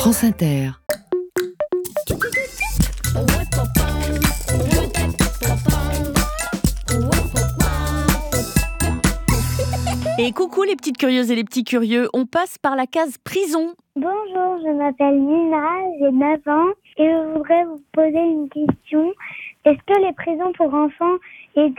France Inter. Et coucou les petites curieuses et les petits curieux, on passe par la case prison. Bonjour, je m'appelle Nina, j'ai 9 ans et je voudrais vous poser une question. Est-ce que les prisons pour enfants existent ?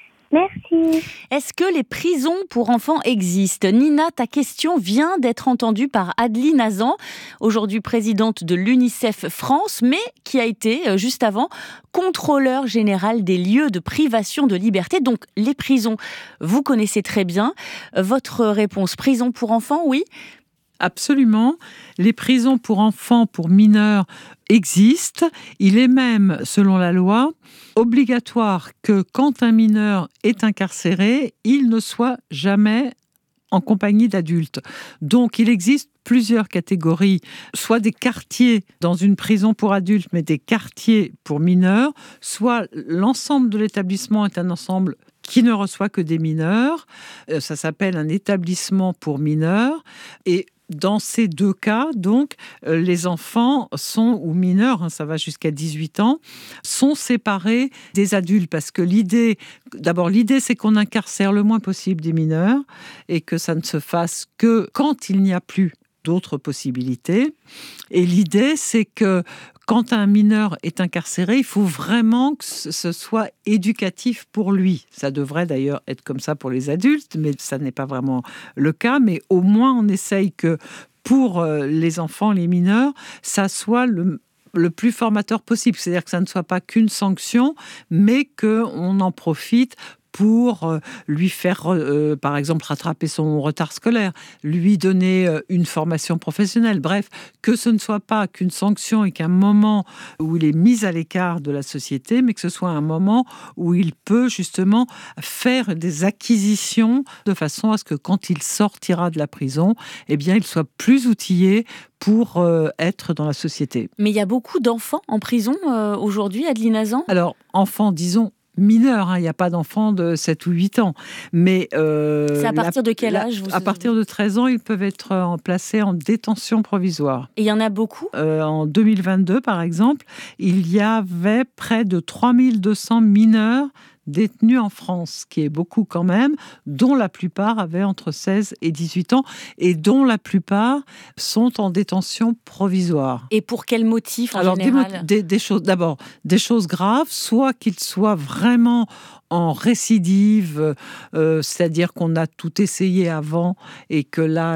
Merci. Est-ce que les prisons pour enfants existent ? Nina, ta question vient d'être entendue par Adeline Hazan, aujourd'hui présidente de l'UNICEF France, mais qui a été, juste avant, contrôleur général des lieux de privation de liberté. Donc, les prisons, vous connaissez très bien. Votre réponse, prison pour enfants, oui ? Absolument. Les prisons pour enfants, pour mineurs existent. Il est même, selon la loi, obligatoire que quand un mineur est incarcéré, il ne soit jamais en compagnie d'adultes. Donc, il existe plusieurs catégories, soit des quartiers dans une prison pour adultes, mais des quartiers pour mineurs, soit l'ensemble de l'établissement est un ensemble qui ne reçoit que des mineurs. Ça s'appelle un établissement pour mineurs. Et dans ces deux cas, donc, les enfants ou mineurs, ça va jusqu'à 18 ans, sont séparés des adultes. Parce que l'idée, c'est qu'on incarcère le moins possible des mineurs et que ça ne se fasse que quand il n'y a plus d'autres possibilités. Et l'idée, c'est que quand un mineur est incarcéré, il faut vraiment que ce soit éducatif pour lui. Ça devrait d'ailleurs être comme ça pour les adultes, mais ça n'est pas vraiment le cas. Mais au moins, on essaye que pour les enfants, les mineurs, ça soit le plus formateur possible. C'est-à-dire que ça ne soit pas qu'une sanction, mais qu'on en profite pour lui faire, par exemple, rattraper son retard scolaire, lui donner une formation professionnelle. Bref, que ce ne soit pas qu'une sanction et qu'un moment où il est mis à l'écart de la société, mais que ce soit un moment où il peut justement faire des acquisitions de façon à ce que quand il sortira de la prison, eh bien, il soit plus outillé pour être dans la société. Mais il y a beaucoup d'enfants en prison aujourd'hui, Adeline Hazan ? Alors, enfants, disons, mineurs, il n'y a pas d'enfants de 7 ou 8 ans. Mais c'est à partir de quel âge À partir de 13 ans, ils peuvent être placés en détention provisoire. Et il y en a beaucoup ? En 2022, par exemple, il y avait près de 3200 mineurs détenus en France, qui est beaucoup quand même, dont la plupart avaient entre 16 et 18 ans, et dont la plupart sont en détention provisoire. Et pour quel motif en général ? D'abord, des choses graves, soit qu'ils soient vraiment en récidive, c'est-à-dire qu'on a tout essayé avant et que là,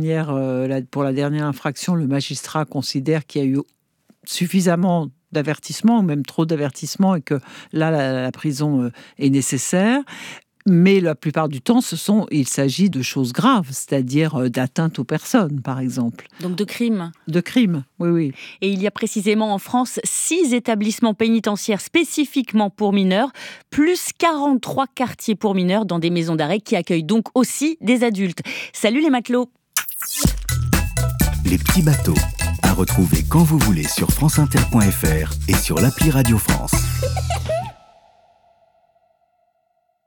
pour la dernière infraction, le magistrat considère qu'il y a eu suffisamment d'avertissement, ou même trop d'avertissement, et que là, la prison est nécessaire. Mais la plupart du temps, il s'agit de choses graves, c'est-à-dire d'atteinte aux personnes, par exemple. Donc de crimes ? De crimes, oui. Et il y a précisément en France 6 établissements pénitentiaires spécifiquement pour mineurs, plus 43 quartiers pour mineurs dans des maisons d'arrêt qui accueillent donc aussi des adultes. Salut les matelots ! Les petits bateaux, à retrouver quand vous voulez sur franceinter.fr et sur l'appli Radio France.